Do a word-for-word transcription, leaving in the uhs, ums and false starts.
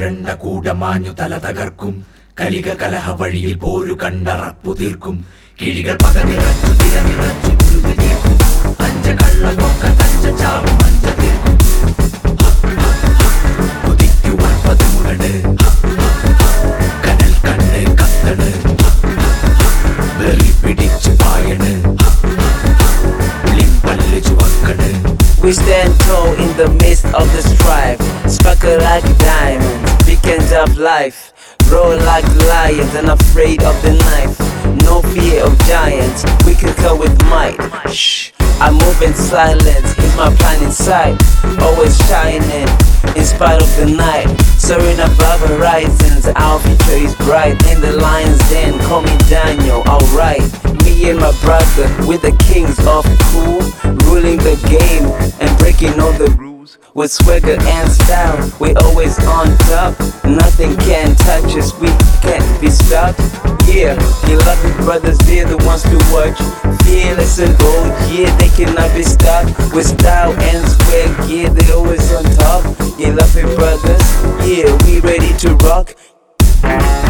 മുരണ്ട കൂടമാഞ്ഞു തല തകർക്കും. കലിക കലഹ വഴിയിൽ പോരു കണ്ടറപ്പു തീർക്കും. കിഴികൾ പകനിറച്ചു തിരനിറച്ചു കുരുതി തീർക്കും. അഞ്ച കള്ളകൊക്ക തഞ്ച ചാവും അഞ്ച തീർക്കും. കുതിക്കുവാൻ പതുമുകണ് കനൽ കണ്ണ് കത്തണ്. വെറി പിടിച്ചു പായണ് പുളിപ്പല്ല് ചുവക്കണ്. We stand tall in the midst of the strife, sparkle like diamonds, beacons of life, roar like lions, unafraid of the knife. No fear of giants, we can come with might. Shh, I move in silence, here's my plan inside. Always shining, in spite of the night. Soaring above horizons, our future is bright. In the lion's den, call me Daniel, alright. Me and my brother, we're the kings of cool, ruling the game and breaking all the rules. With swagger and style, we're always on top. Nothing can touch us, we can't be stopped. Yeah, you love your brothers, they're the ones to watch. Fearless and bold, yeah, they cannot be stopped. With style and swag, yeah, they're always on top. You love your brothers, yeah, we ready to rock.